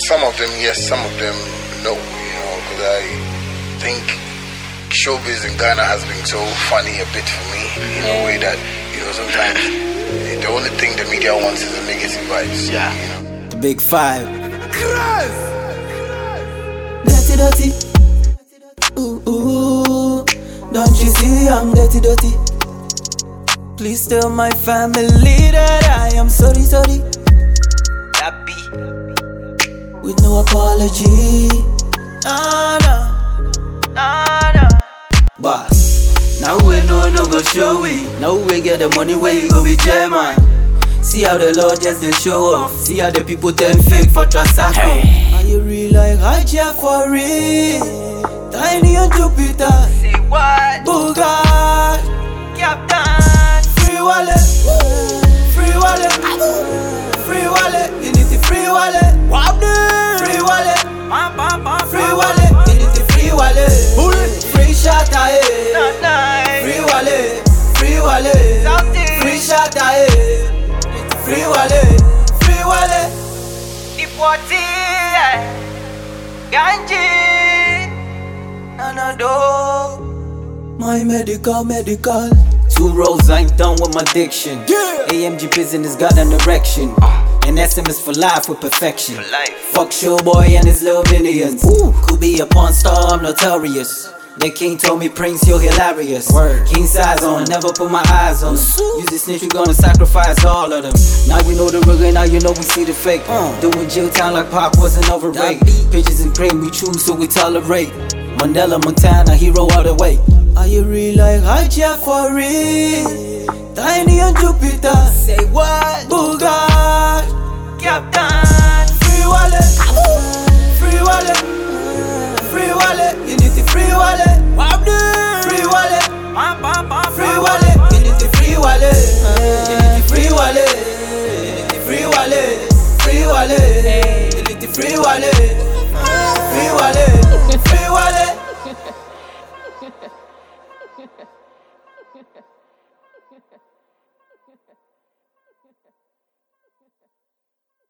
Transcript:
Some of them yes, some of them no. Because I think showbiz in Ghana has been so funny a bit for me in a way that sometimes the only thing the media wants is the negative vibes. Yeah. The big five. Dirty, dirty. Ooh, ooh. Don't you see I'm dirty, dirty? Please tell my family that I am sorry, sorry. Happy. With no apology. Nah, nah. Nah, nah. Boss, now we no go show we. Now we get the money where you go be chairman. See how the Lord just they show off. See how the people turn fake for transaction. Hey. Are you real like Hajia for real? Tiny and Jupiter. Say what? Bugatti. Captain. Free wallet. Free wallet. Free wallet. You need the free wallet. Free wallet. Free wallet. You need the free wallet. Free shot free wallet. Free wallet. Free shot free wallet. Free wallet. Deportee. Ganji. Another. My medical. 2 rows, I ain't done with my diction. Yeah. AMG business got an erection. And SMS for life with perfection. For life. Fuck Showboy and his little minions. Could be a porn star, I'm notorious. The king told me, Prince, you're hilarious. Word. King size on, never put my eyes on them. Use this snitch, we gonna sacrifice all of them. Now we know the real, now you know we see the fake. Doing jail time like Pac wasn't overrated. Pictures in cream, we choose so we tolerate. Mandela, Montana, hero all the way. Are you real like Hajia for real? Tiny and Jupiter. Say what? Bugatti. Captain. Free wallet. Free wallet. Free wallet. You need the free wallet. Free wallet. Free wallet. You need the free wallet. You need the free wallet. You need the free wallet. Free wallet. You need the free wallet. Free wallet. Free wallet.